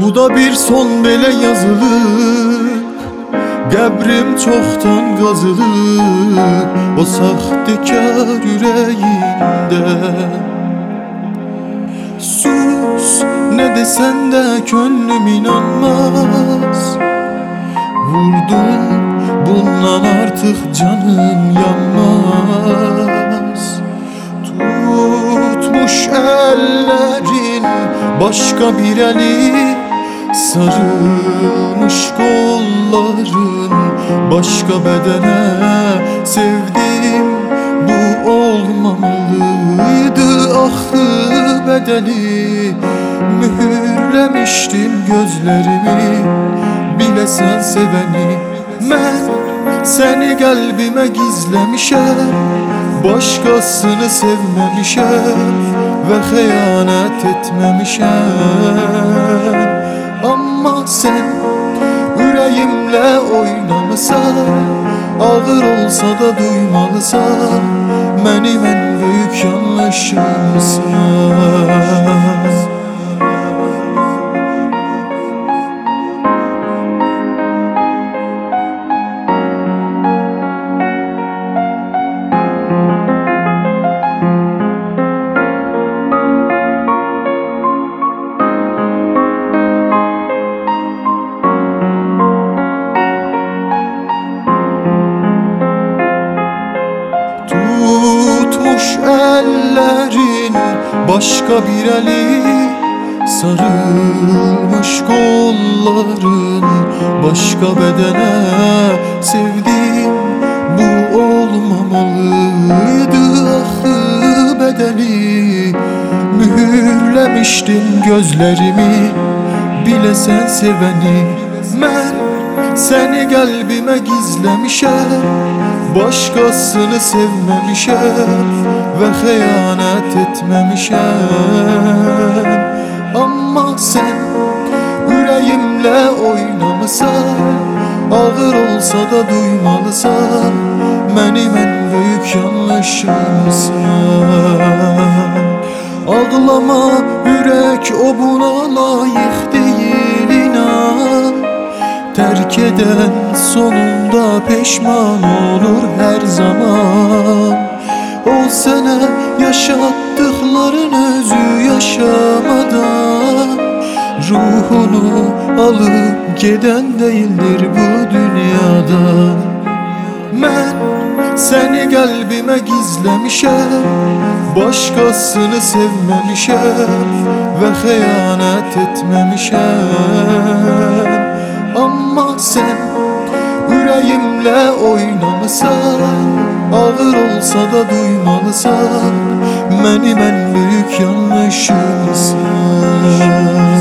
Bu da bir son belə yazılıb, qəbrim çoxdan qazılıb o saxtekar ürəyində. Sus, nə desən də könlüm inanmaz. Vurdum, bundan artıq canım yanmaz. Tutmuş əllərin başqa bir əli, sarılmış qolların başqa bədənə. Sevdim, bu olmamalıydı axı bədəli. Mühürləmişdim gözlərimi, biləsən sevəni. Mən səni qəlbimə gizləmişəm, başqasını sevməmişəm və xəyanət etməmişəm. Amma sən ürəyimlə oynamısan, ağır olsa da duymalısan, mənim ən böyük yanlışımsan. Tutmuş əllərin başqa bir əli, sarılmış qolların başqa bədənə. Sevdim, bu olmamalıydı axı bədəli. Mühürləmişdim gözlərimi, biləsən sevəni. Mən səni qəlbimə gizləmişəm, başqasını sevməmişəm və xəyanət etməmişəm. Amma sən ürəyimlə oynamısan, ağır olsa da duymalısan, mənim ən böyük yanlışımsan. Ağlama ürək, o buna layiq deyil, inan. Terk eden sonunda peşman olur her zaman. O sana yaşattıkların özü yaşamadan, ruhunu alıp giden değildir bu dünyada. Ben seni qəlbimə gizləmişəm, başqasını sevməmişəm və xəyanət etməmişəm. Amma sən ürəyimlə oynamısan, ağır olsa da duymalısan, mənim ən böyük yanlışımsan.